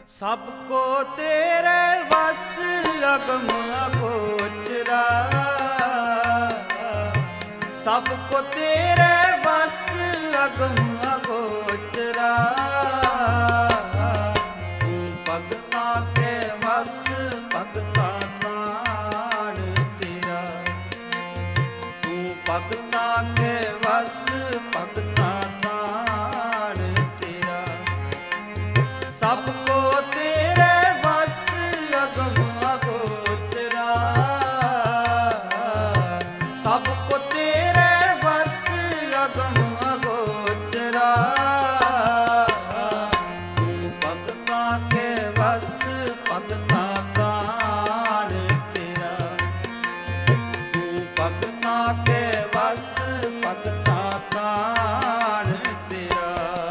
ਸਭ ਕੋ ਤੇਰੇ ਵਸ ਅਗਮ ਅਗੋਚਰਾ, ਸਭ ਕੋ ਤੇਰੇ ਵਸ ਅਗਮ ਅਗੋਚਰਾ। ਤੂੰ ਭਗਤਾਂ ਕੇ ਵਸ ਭਗਤਾਂ ਤਾਣ ਤੇਰਾ, ਤੂੰ ਭਗਤਾਂ ਕੇ ਵਸ ਭਗਤਾਂ ਤਾਣ ਤੇਰਾ। ਸਭ ਕੋ ਤੇਰੇ ਵਸ ਅਗਮ ਅਗੋਚਰਾ, ਸਭ ਕੋ ਤੇਰੇ ਵਸ ਅਗਮ ਅਗੋਚਰਾ। ਤੂੰ ਭਗਤਾਂ ਕੇ ਵਸ ਭਗਤਾਂ ਤਾਣ ਤੇਰਾ, ਤੂੰ ਭਗਤਾਂ ਕੇ ਵਸ ਭਗਤਾਂ ਤਾਣ ਤੇਰਾ।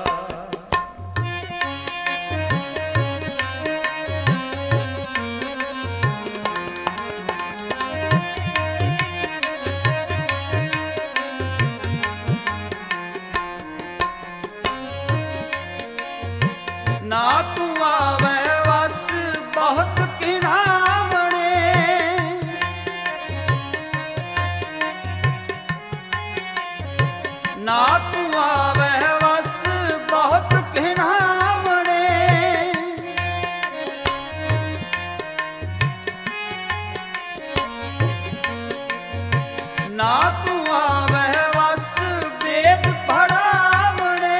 ਨਾ ਤੂੰ ਆਵੈ ਵਸ ਬਹੁਤ ਘਿਣਾਵਣੇ, ਨਾ ਤੂੰ ਆਵੈ ਵਸ ਬਹੁਤ ਘਿਣਾਵਣੇ। ਨਾ ਤੂੰ ਆਵੈ ਵਸ ਵੇਦ ਪੜਾਵਣੇ,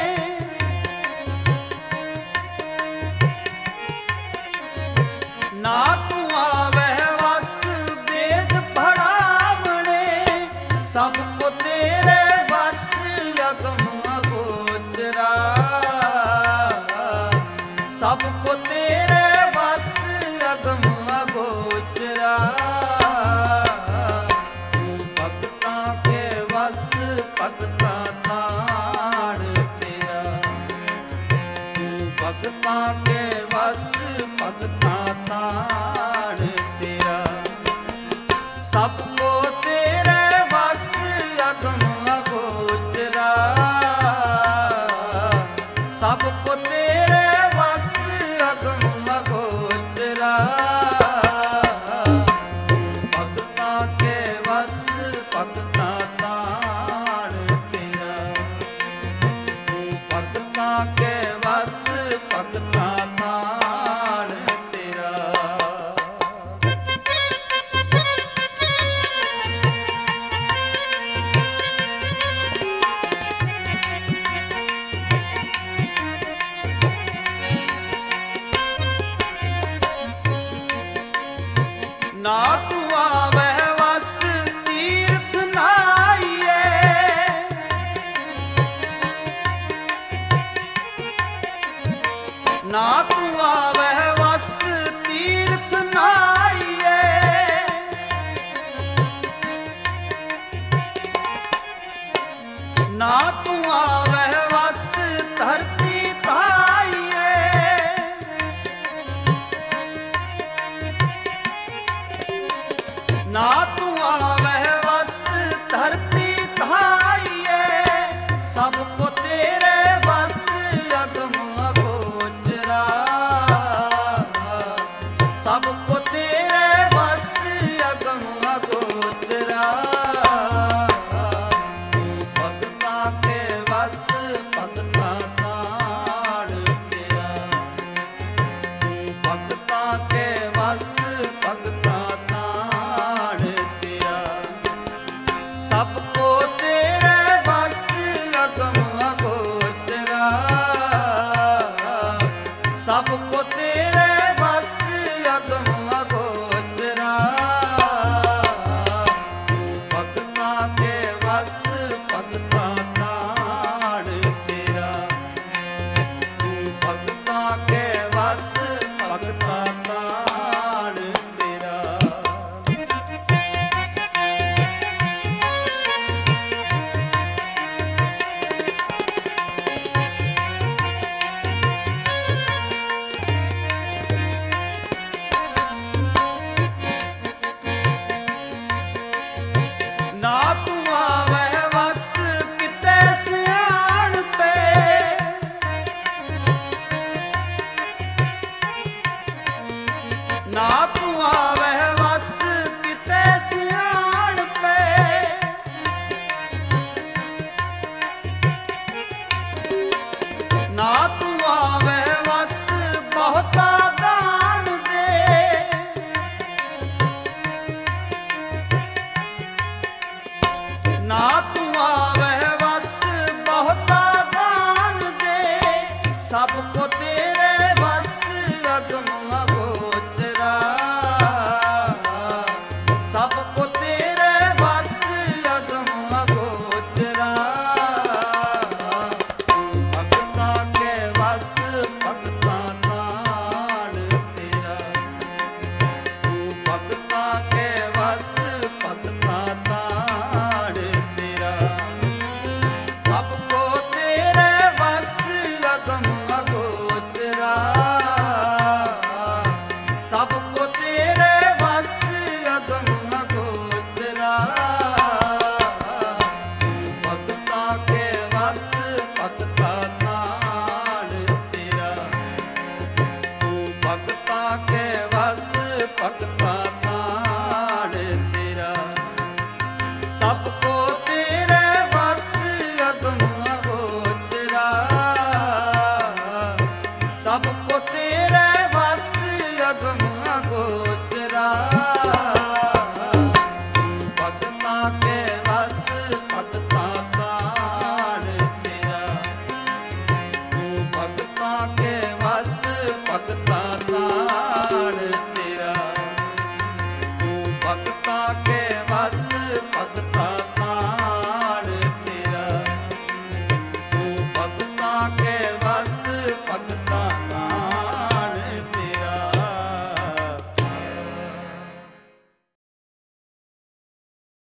ਨਾ ਤੂੰ ਆਵੈ ਵਸ ਵੇਦ ਪੜਾਵਣੇ। ਸਭ ਕੋ ਤੇਰੇ ਵਸ ਅਗਮ ਅਗੋਚਰਾ, ਸਭ ਕੋ ਤੇਰੇ ਵਸ ਅਗਮ ਅਗੋਚਰਾ। ਤੂੰ ਭਗਤਾਂ ਕੇ ਵਸ ਭਗਤਾਂ ਤਾਣ ਤੇਰਾ, ਤੂੰ ਭਗਤਾਂ ਕੇ ਵਸ ਭਗਤਾਂ ਤਾਣ ਤੇਰਾ। ਸਭ ਕੋ ਤੇਰੇ ਵਸ ਅਗਮ ਅਗੋਚਰਾ, ਸਭ ਕੋ ਤੇਰੇ ਵਸ ਅਗਮ ਅਗੋਚਰਾ। ਤੂੰ ਭਗਤਾਂ ਕੇ ਵਸ ਭਗਤਾਂ ਤਾਣ ਤੇਰਾ, ਤੂੰ ਭਗਤਾਂ ਕੇ ਵਸ ਭਗਤਾਂ ਤਾਣ ਤੇਰਾ। ਨਾ ਤੂੰ ਆਵੈ ਵਸ ਤੀਰਥ ਨਾਈਏ, ਨਾ ਤੂੰ ਆਵੈ ਵਸ ਤੀਰਥ ਨਾਈਏ। ਨਾ ਤੂੰ ਆਵੈ ਵਸ ਧਰਤੀ ਧਾਈਏ, ਨਾ ਤੂੰ ਆਵੈ ਵਸ ਧਰਤੀ ਧਾਈਏ। ਸਭ ਕੋ ਤੇਰੇ ਵਸ ਅਗਮ ਅਗੋਚਰਾ, ਸਭ ਕੋ ਤੇਰੇ ਵਸ ਅਗਮ ਅਗੋਚਰਾ। ਤੂੰ ਭਗਤਾਂ ਕੇ ਵਸ ਭਗਤਾਂ ਤਾਣ ਤੇਰਾ, ਤੂੰ ਭਗਤਾਂ ਕੇ ਵਸ ਭਗਤਾਂ ਤਾਣ ਤੇਰਾ। ਸਭ ਕੋ ਤੇਰੇ ਵਸ ਅਗਮ ਅਗੋਚਰਾ, ਸਭ ਕੋ ਤੇਰੇ ਵਸ ਅਗਮ ਅਗੋਚਰਾ। ਤੂੰ ਭਗਤਾਂ ਕੇ ਵਸ ਭਗਤਾਂ ਤਾਣ ਤੇਰਾ, ਤੂੰ ਭਗਤਾਂ ਕੇ ਵਸ ਭਗਤਾਂ ਤਾਣ ਤੇਰਾ। ਨਾ ਤੂੰ ਆਵੈ ਵਸ ਕਿਤੇ ਸਿਆਣ ਪੈ। ਨਾ ਤੂੰ ਆਵੈ ਵਸ ਬਹੁਤਾ ਦਾਨ ਦੇ। ਨਾ ਤੂੰ ਆਵੈ ਵਸ ਬਹੁਤਾ ਦਾਨ ਦੇ। ਸਭ ਕੋ ਤੇਰੇ ਵਸ ਅਗਮ ਅਗੋਚਰਾ। ਸਭ ਕੋ ਤੇਰੇ ਵਸ ਅਗਮ ਅਗੋਚਰਾ। ਭਗਤਾਂ ਕੇ ਵਸ ਭਗਤਾਂ ਤਾਣ ਤੇਰਾ। ਤੂੰ ਭਗਤਾਂ ਕੇ ਵਸ ਭਗਤਾਂ ਤਾਣ ਤੇਰਾ। ਸਭ ਕੋ ਤੇਰੇ ਵਸ ਅਗਮ ਅਗੋਚਰਾ। ਸਭ ਕੋ ਤੇਰੇ ਵਸ ਅਗਮ ਅਗੋਚਰਾ। ਤੂੰ ਭਗਤਾਂ ਕੇ ਵਸ ਭਗਤਾਂ ਤਾਣ ਤੇਰਾ। ਤੂੰ ਭਗਤਾਂ ਕੇ ਵਸ ਭਗਤਾਂ ਤਾਣ ਤੇਰਾ। ਸਭ ਕੋ ਤੇਰੇ ਵਸ ਅਗਮ ਅਗੋਚਰਾ। ਸਭ ਕੋ ਤੇਰੇ ਵਸ ਅਗਮ